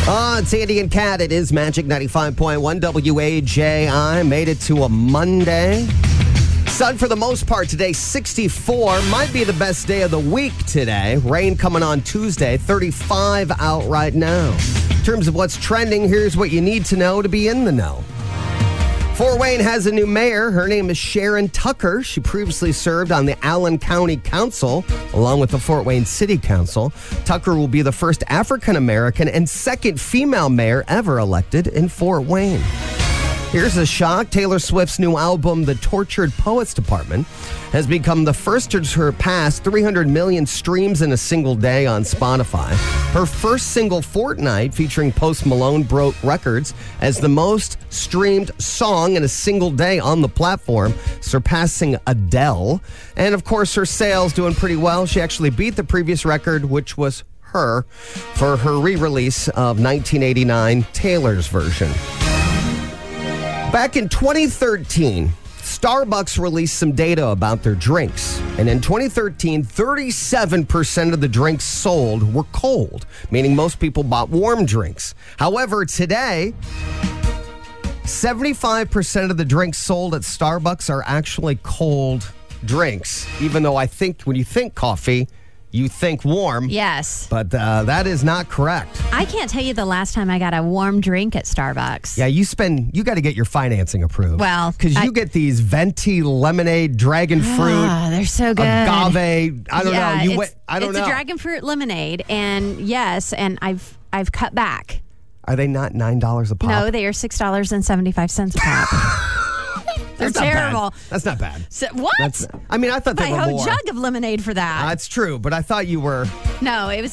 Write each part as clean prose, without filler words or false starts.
It's Andy and Kat. It is Magic 95.1 WAJI. Made it to a Monday. Sun for the most part today, 64. Might be the best day of the week today. Rain coming on Tuesday, 35 out right now. In terms of what's trending, here's what you need to know to be in the know. Fort Wayne has a new mayor. Her name is Sharon Tucker. She previously served on the Allen County Council, along with the Fort Wayne City Council. Tucker will be the first African-American and second female mayor ever elected in Fort Wayne. Here's a shock. Taylor Swift's new album, The Tortured Poets Department, has become the first to surpass 300 million streams in a single day on Spotify. Her first single, Fortnite, featuring Post Malone, broke records as the most streamed song in a single day on the platform, surpassing Adele. And, of course, her sales doing pretty well. She actually beat the previous record, which was her, for her re-release of 1989, Taylor's version. Back in 2013, Starbucks released some data about their drinks. And in 2013, 37% of the drinks sold were cold, meaning most people bought warm drinks. However, today, 75% of the drinks sold at Starbucks are actually cold drinks, even though I think when you think coffee, you think warm. Yes. But that is not correct. I can't tell you the last time I got a warm drink at Starbucks. Yeah, you got to get your financing approved. Well, because you get these venti lemonade, dragon fruit. They're so good. Agave. I don't know. It's a dragon fruit lemonade, and yes, and I've cut back. Are they not $9 a pop? No, they are $6.75 a pop. They're terrible. That's not bad. So, what? I thought they were more. A whole jug of lemonade for that. That's true, but I thought you were. No, it was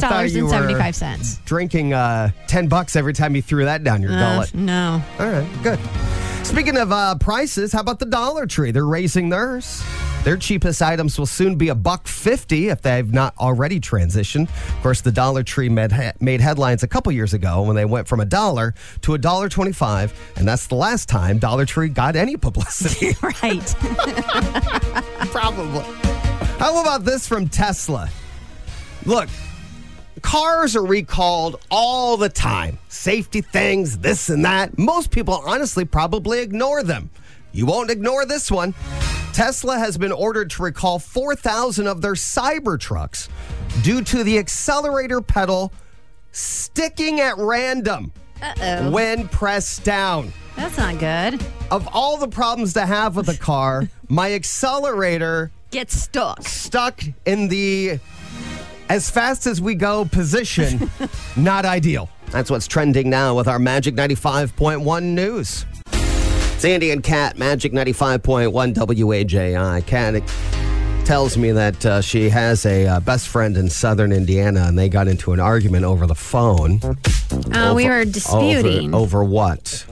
$6.75. Drinking $10 every time you threw that down your gullet. No. All right, good. Speaking of prices, how about the Dollar Tree? They're raising theirs. Their cheapest items will soon be $1.50 if they've not already transitioned. Of course, the Dollar Tree made headlines a couple years ago when they went from $1 to $1.25, and that's the last time Dollar Tree got any publicity. Right. Probably. How about this from Tesla? Look, cars are recalled all the time. Safety things, this and that. Most people honestly probably ignore them. You won't ignore this one. Tesla has been ordered to recall 4,000 of their Cybertrucks due to the accelerator pedal sticking at random when pressed down. That's not good. Of all the problems to have with a car, my accelerator gets stuck in the as fast as we go position. Not ideal. That's what's trending now with our Magic 95.1 news. It's Andy and Kat, Magic 95.1 WAJI. Kat tells me that she has a best friend in southern Indiana, and they got into an argument over the phone. We were disputing. Over what?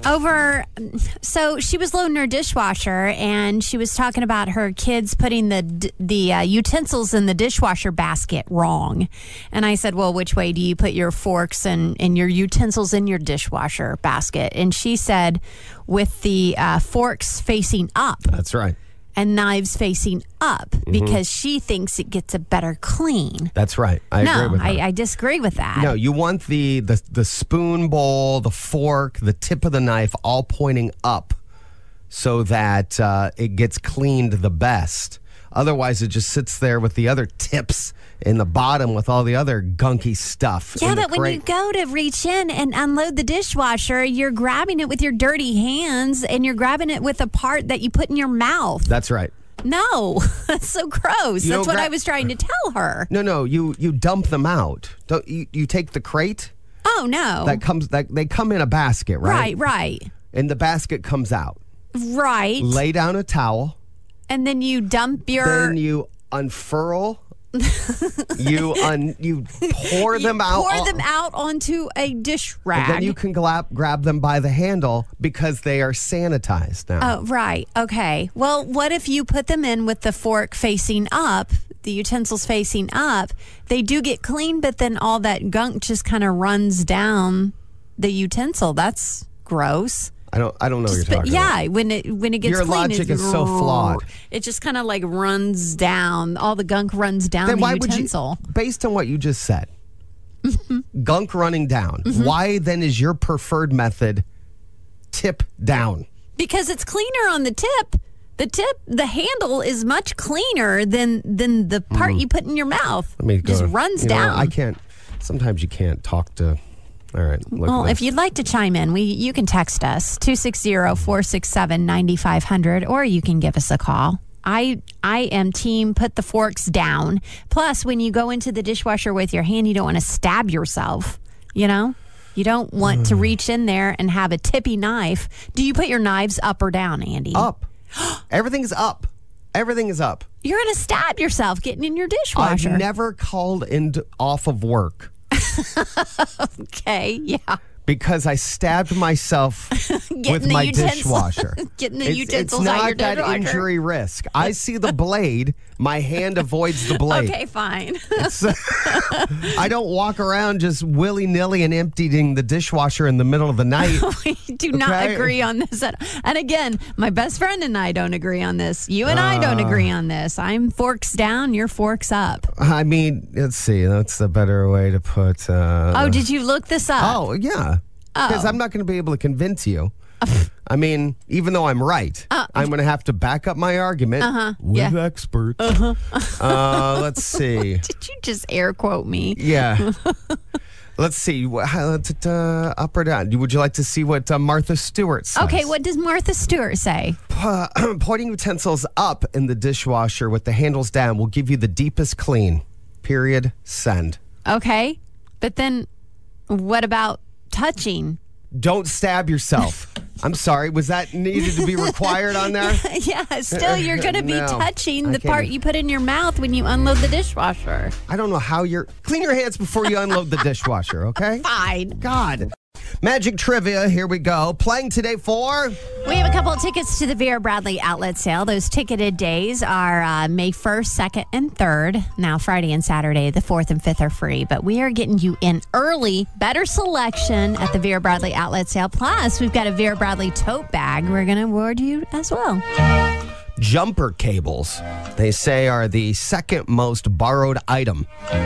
So she was loading her dishwasher, and she was talking about her kids putting the utensils in the dishwasher basket wrong. And I said, well, which way do you put your forks and your utensils in your dishwasher basket? And she said, with the forks facing up. That's right. And knives facing up because she thinks it gets a better clean. That's right. I agree with her. I disagree with that. No, you want the spoon bowl, the fork, the tip of the knife all pointing up so that it gets cleaned the best. Otherwise, it just sits there with the other tips in the bottom with all the other gunky stuff. Yeah, but when you go to reach in and unload the dishwasher, you're grabbing it with your dirty hands and you're grabbing it with a part that you put in your mouth. That's right. No, that's so gross. That's what I was trying to tell her. No, you dump them out. Don't you take the crate? Oh, no. They come in a basket, right? Right. And the basket comes out. Right. Lay down a towel. And then you dump your... Then you unfurl. you pour them out. Pour them out onto a dish rag. And then you can grab them by the handle because they are sanitized now. Oh, right. Okay. Well, what if you put them in with the fork facing up, the utensils facing up? They do get clean, but then all that gunk just kind of runs down the utensil. That's gross. I don't know what you're talking about. Yeah, when it gets your clean, logic is so flawed. It just kind of like runs down. All the gunk runs down the utensil. Based on what you just said, gunk running down. Why then is your preferred method tip down? Because it's cleaner on the tip. The handle is much cleaner than the part you put in your mouth. Let me go. Just runs down. I can't. Sometimes you can't talk to. All right. Well, if you'd like to chime in, you can text us 260-467-9500, or you can give us a call. I am team put the forks down. Plus, when you go into the dishwasher with your hand, you don't want to stab yourself. You know, you don't want to reach in there and have a tippy knife. Do you put your knives up or down, Andy? Up. Everything's up. Everything is up. You're going to stab yourself getting in your dishwasher. I've never called off of work. Okay, yeah. Because I stabbed myself with my dishwasher. Getting the utensils it's out not your that dishwasher. injury risk. I see the blade. My hand avoids the blade. Okay, fine. I don't walk around just willy-nilly and emptying the dishwasher in the middle of the night. We do not agree on this. And again, my best friend and I don't agree on this. You and I don't agree on this. I'm forks down, you're forks up. I mean, let's see. That's the better way to put... did you look this up? Oh, yeah. Because I'm not going to be able to convince you. I mean, even though I'm right, I'm going to have to back up my argument with experts. Let's see. Did you just air quote me? Yeah. Let's see. Up or down? Would you like to see what Martha Stewart says? Okay, what does Martha Stewart say? Pointing utensils up in the dishwasher with the handles down will give you the deepest clean. Period. Send. Okay. But then what about touching? Don't stab yourself. I'm sorry. Was that needed to be required on there? Yeah, still you're going to be No, touching the part you put in your mouth when you unload the dishwasher. I don't know how clean your hands before you unload the dishwasher, okay? Fine. God. Magic trivia, here we go. Playing today for... We have a couple of tickets to the Vera Bradley outlet sale. Those ticketed days are May 1st, 2nd, and 3rd. Now, Friday and Saturday, the 4th and 5th are free. But we are getting you in early, better selection at the Vera Bradley outlet sale. Plus, we've got a Vera Bradley tote bag we're going to award you as well. Jumper cables, they say, are the second most borrowed item.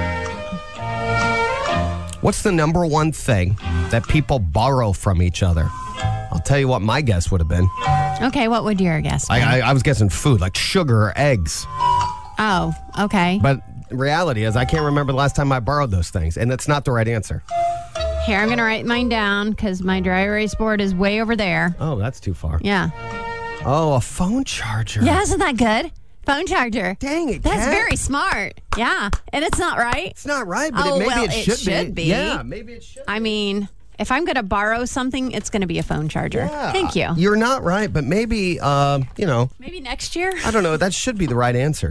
What's the number one thing that people borrow from each other? I'll tell you what my guess would have been. Okay, what would your guess be? I was guessing food, like sugar or eggs. Oh, okay. But reality is I can't remember the last time I borrowed those things, and it's not the right answer. Here, I'm going to write mine down because my dry erase board is way over there. Oh, that's too far. Yeah. Oh, a phone charger. Yeah, isn't that good? Phone charger. Dang it, That's Kat. very smart. Yeah. And it's not right. It's not right, but Oh, maybe well, it should be. Yeah, maybe it should be. I mean, if I'm going to borrow something, it's going to be a phone charger. Yeah. Thank you. You're not right, but maybe, Maybe next year? I don't know. That should be the right answer.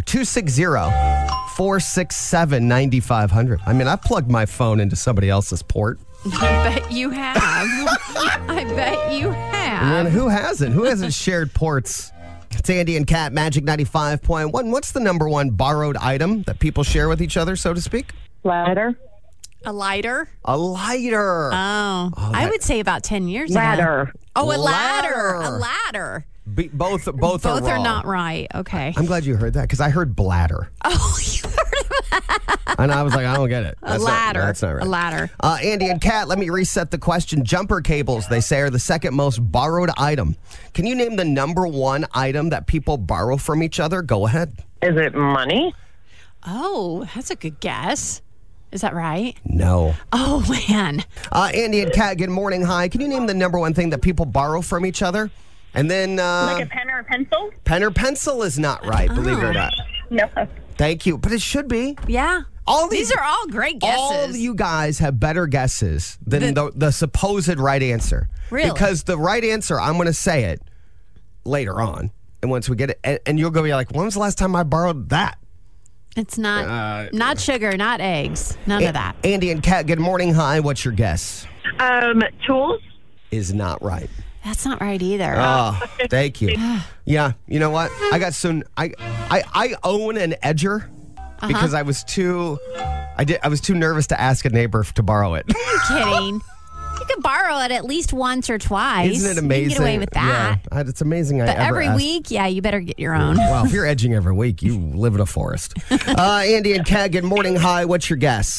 260-467-9500. I mean, I plugged my phone into somebody else's port. I bet you have. I bet you have. Man, who hasn't? Who hasn't shared ports? It's Andy and Kat, Magic 95.1. What's the number one borrowed item that people share with each other, so to speak? Ladder. A lighter? A lighter. I would say about 10 years Ladder. ago. Oh, a ladder. Ladder. A ladder. Both are Both wrong. are not right. Okay. I'm glad you heard that because I heard bladder. Oh, you heard And I was like, I don't get it. a ladder. That's not right. A ladder. Andy and Kat, let me reset the question. Jumper cables, they say, are the second most borrowed item. Can you name the number one item that people borrow from each other? Go ahead. Is it money? Oh, that's a good guess. Is that right? No. Oh, man. Andy and Kat, good morning. Hi. Can you name the number one thing that people borrow from each other? And then... Like a pen or a pencil? pen or pencil is not right, believe it or not. No. Thank you. But it should be. Yeah. These are all great guesses. All of you guys have better guesses than the supposed right answer. Really? Because the right answer, I'm going to say it later on. And once we get it, and you'll go be like, when was the last time I borrowed that? It's not sugar, not eggs, none of that. Andy and Kat, good morning. Hi, what's your guess? Tools. Is not right. That's not right either. Oh, thank you. Yeah, you know what? I got some. I own an edger because I was too nervous to ask a neighbor to borrow it. Are you kidding? You could borrow it at least once or twice. Isn't it amazing? You can get away with that. Yeah, it's amazing. But every week, yeah, you better get your own. Well, if you're edging every week, you live in a forest. Andy and Kat, good morning. Hi, what's your guess?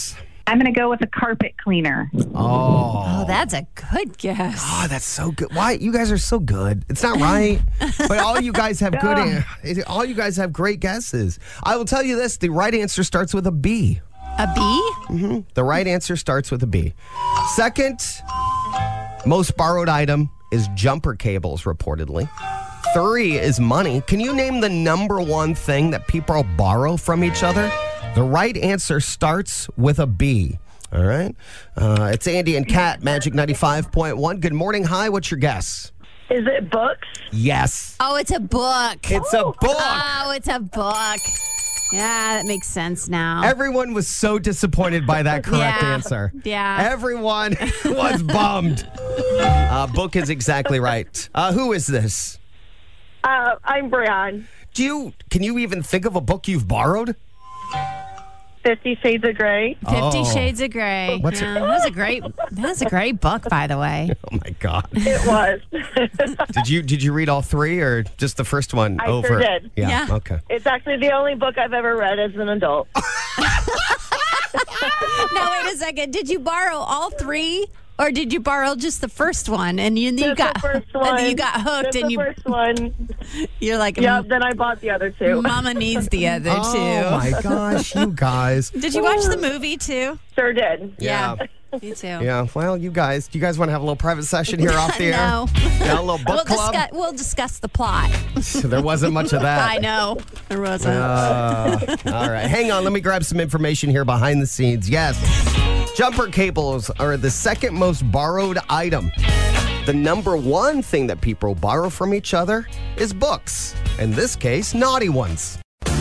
I'm going to go with a carpet cleaner. Oh, that's a good guess. Oh, that's so good. Why? You guys are so good. It's not right, but all you guys have all you guys have great guesses. I will tell you this: the right answer starts with a B. A B? The right answer starts with a B. Second most borrowed item is jumper cables, reportedly. 3 is money. Can you name the number one thing that people borrow from each other? The right answer starts with a B. All right. It's Andy and Kat, Magic 95.1. Good morning. Hi, what's your guess? Is it books? Yes. Oh, it's a book. It's a book. Oh, it's a book. Yeah, that makes sense now. Everyone was so disappointed by that correct answer. Yeah. Everyone was bummed. Book is exactly right. Who is this? I'm Brian. Can you even think of a book you've borrowed? 50 Shades of Grey. 50 Shades of Grey. What's it- That was a great book, by the way. Oh my God. It was. Did you read all 3 or just the first one I over? sure did. Yeah. Okay. It's actually the only book I've ever read as an adult. Now, wait a second. Did you borrow all 3? Or did you borrow just the first one and you Just got the first one. and then you got hooked Just and the first one. you're like, Yeah, then I bought the other 2. Mama needs the other Oh two. my gosh, you guys. Did you watch the movie too? Sure did. Yeah. Me too. Yeah. Well, do you guys want to have a little private session here off the air? No. Yeah, a little book club. We'll discuss the plot. There wasn't much of that. I know. There wasn't. All right. Hang on. Let me grab some information here behind the scenes. Yes. Jumper cables are the second most borrowed item. The number one thing that people borrow from each other is books. In this case, naughty ones.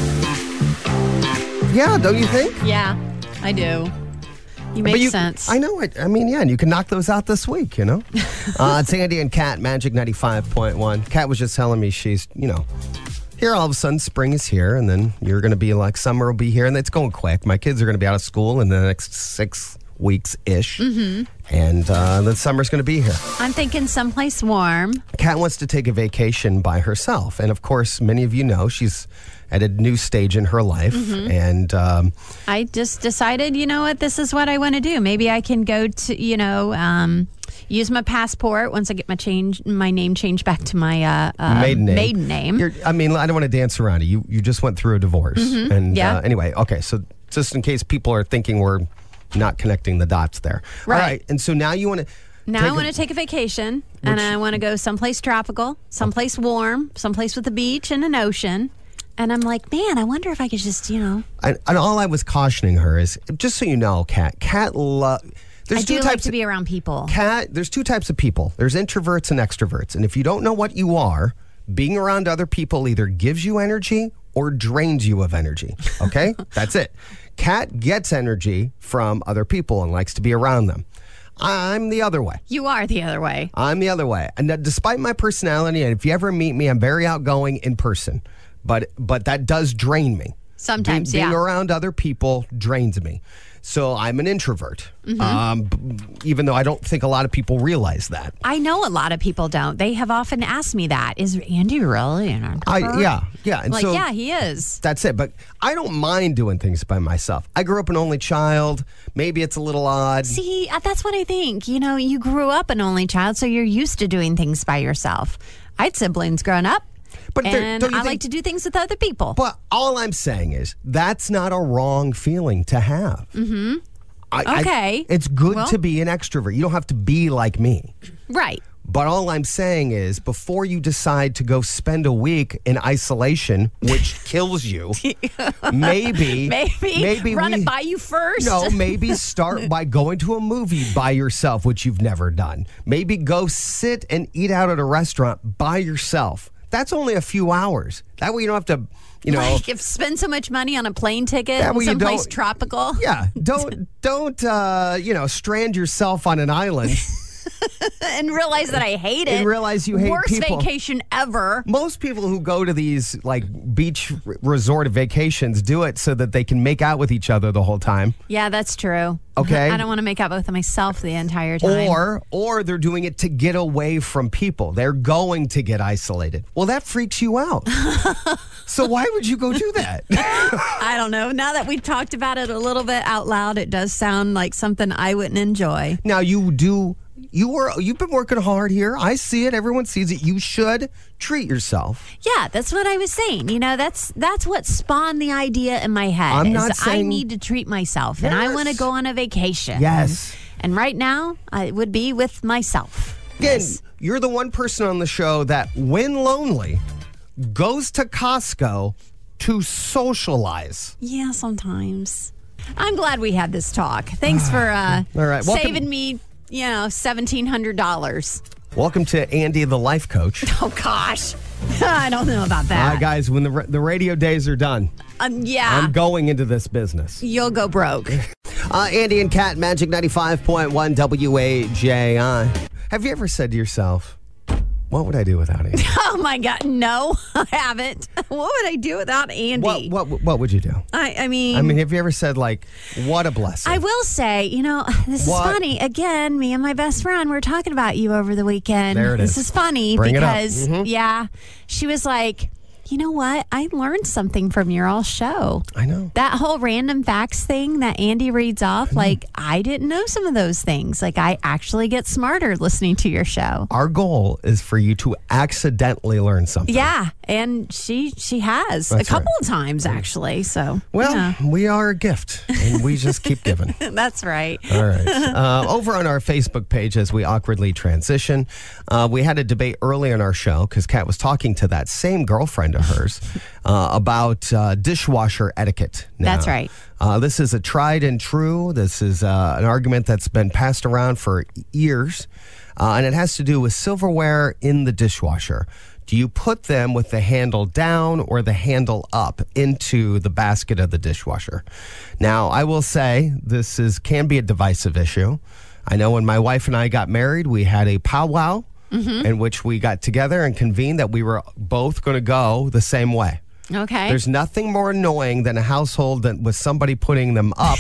Yeah, don't you think? Yeah, I do. You make sense. I know it. I mean, yeah, and you can knock those out this week, you know? It's Andy and Kat, Magic 95.1. Kat was just telling me she's, here all of a sudden spring is here, and then you're going to be like, summer will be here, and it's going quick. My kids are going to be out of school in the next 6 weeks-ish, and then summer's going to be here. I'm thinking someplace warm. Kat wants to take a vacation by herself, and of course, many of you know she's at a new stage in her life, and I just decided, you know what, this is what I want to do. Maybe I can go to, use my passport once I get my name changed back to my maiden name. I don't want to dance around it. You just went through a divorce, and Yeah. Anyway, okay, so just in case people are thinking we're not connecting the dots there, Right. All right, and so now you want to. Now I want to take a vacation, and I want to go someplace tropical, someplace warm, someplace with a beach and an ocean. And I'm like, man, I wonder if I could just, And all I was cautioning her is, just so you know, Kat I do like to be around people. There's 2 types of people. There's introverts and extroverts. And if you don't know what you are, being around other people either gives you energy or drains you of energy. Okay? That's it. Kat gets energy from other people and likes to be around them. I'm the other way. You are the other way. I'm the other way. And despite my personality, and if you ever meet me, I'm very outgoing in person. But that does drain me. Sometimes, Being around other people drains me. So I'm an introvert, even though I don't think a lot of people realize that. I know a lot of people don't. They have often asked me that. Is Andy really an introvert? Yeah. And so yeah, he is. That's it. But I don't mind doing things by myself. I grew up an only child. Maybe it's a little odd. See, that's what I think. You grew up an only child, so you're used to doing things by yourself. I had siblings growing up. But and I like to do things with other people. But all I'm saying is that's not a wrong feeling to have. Mm-hmm. Okay. It's good to be an extrovert. You don't have to be like me. Right. But all I'm saying is before you decide to go spend a week in isolation, which kills you, maybe run it by you first. No, maybe start by going to a movie by yourself, which you've never done. Maybe go sit and eat out at a restaurant by yourself. That's only a few hours. That way you don't have to, spend so much money on a plane ticket That way you someplace don't- tropical. Yeah, don't strand yourself on an island and realize that I hate it. And realize you hate Worst people. vacation ever. Most people who go to these like beach resort vacations do it so that they can make out with each other the whole time. Yeah, that's true. Okay. I don't want to make out with myself the entire time. Or they're doing it to get away from people. They're going to get isolated. Well, that freaks you out. So why would you go do that? I don't know. Now that we've talked about it a little bit out loud, it does sound like something I wouldn't enjoy. Now you've been working hard here. I see it. Everyone sees it. You should treat yourself. Yeah, that's what I was saying. You know, that's what spawned the idea in my head. I'm not is saying- I need to treat myself, and I want to Yes. go on a vacation. Yes. And right now, I would be with myself. Again, Yes. you're the one person on the show that, when lonely, goes to Costco to socialize. Yeah, sometimes. I'm glad we had this talk. Thanks for All right, welcome- saving me, $1,700. Welcome to Andy, the life coach. Oh, gosh. I don't know about that. Guys, when the radio days are done, Yeah. I'm going into this business. You'll go broke. Andy and Kat, Magic 95.1 WAJI. Have you ever said to yourself, what would I do without Andy? Oh, my God. No, I haven't. What would I do without Andy? What would you do? I mean, Have you ever said, like, what a blessing? I will say, this What? is funny. Again, me and my best friend were talking about you over the weekend. There it This is. is funny Bring it up. because, she was like, you know what? I learned something from your all show. I know. That whole random facts thing that Andy reads off, like, I didn't know some of those things. Like, I actually get smarter listening to your show. Our goal is for you to accidentally learn something. Yeah, and she has That's a couple right. of times, actually. So, Well, yeah. we are a gift, and we just keep giving. That's right. All right. Over on our Facebook page, as we awkwardly transition, we had a debate early in our show because Kat was talking to that same girlfriend of hers about dishwasher etiquette. Now, That's right. This is a tried and true. This is an argument that's been passed around for years, and it has to do with silverware in the dishwasher. Do you put them with the handle down or the handle up into the basket of the dishwasher? Now, I will say this can be a divisive issue. I know when my wife and I got married, we had a powwow in which we got together and convened that we were both going to go the same way. Okay. There's nothing more annoying than a household that with somebody putting them up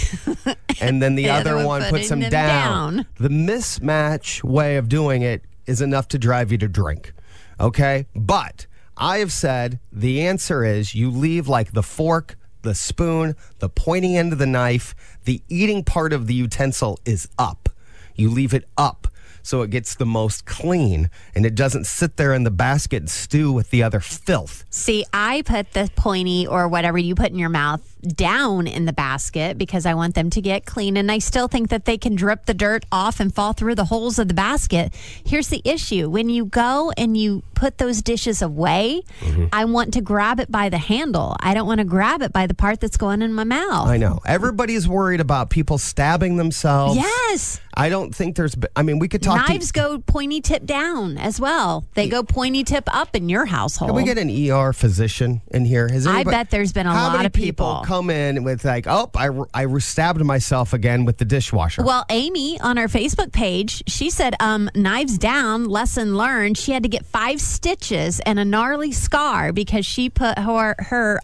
and then the other one puts them down. The mismatch way of doing it is enough to drive you to drink. Okay? But I have said the answer is you leave like the fork, the spoon, the pointing end of the knife, the eating part of the utensil is up. You leave it up so it gets the most clean and it doesn't sit there in the basket and stew with the other filth. See, I put the pointy or whatever you put in your mouth down in the basket because I want them to get clean. And I still think that they can drip the dirt off and fall through the holes of the basket. Here's the issue. When you go and you put those dishes away, I want to grab it by the handle. I don't want to grab it by the part that's going in my mouth. I know. Everybody's worried about people stabbing themselves. Yes. I don't think we could talk Knives go pointy tip down as well. They go pointy tip up in your household. Can we get an ER physician in here? I bet there's been a How lot many of people come in with like, I stabbed myself again with the dishwasher. Well, Amy on our Facebook page, she said, knives down, lesson learned. She had to get 5 stitches and a gnarly scar because she put her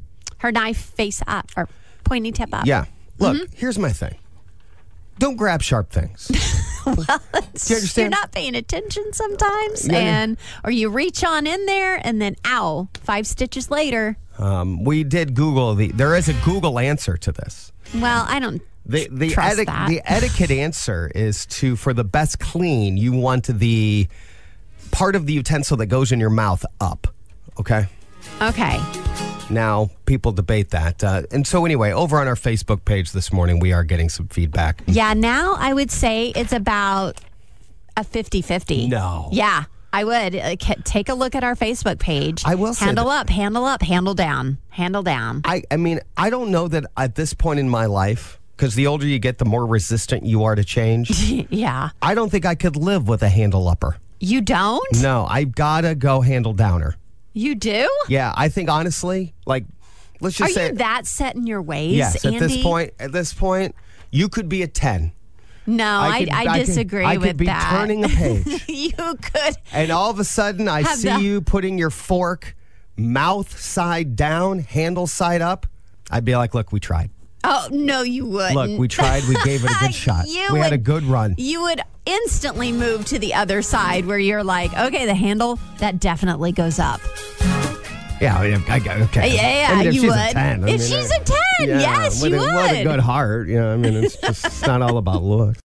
knife face up or pointy tip up. Yeah. Look, here's my thing. Don't grab sharp things. Do you understand? You're not paying attention sometimes, Yeah. or you reach on in there and then, 5 stitches later. We did Google there is a Google answer to this. Well, I don't The trust that. The etiquette answer is for the best clean, you want the part of the utensil that goes in your mouth up. Okay? Okay. Now, people debate that. And so anyway, over on our Facebook page this morning, we are getting some feedback. Yeah, now I would say it's about a 50-50. No. Yeah, I would. Take a look at our Facebook page. I will say handle up, handle down, handle down. I mean, I don't know that at this point in my life, because the older you get, the more resistant you are to change. Yeah. I don't think I could live with a handle upper. You don't? No, I gotta go handle downer. You do? Yeah, I think honestly, like, let's Are just say you that set in your ways, yes. Andy? At this point, you could be a 10. No, I disagree I with could be that. turning a page. You could. And all of a sudden, I Have see the- you putting your fork mouth side down, handle side up. I'd be like, look, we tried. Oh, no, you wouldn't. Look, we tried. We gave it a good shot. We had a good run. You would instantly move to the other side where you're like, okay, the handle, that definitely goes up. Yeah, okay. Yeah, I mean, if you she's would. A 10, If she's a 10, yes, you would. What a good heart. You know, I mean, it's just it's not all about looks.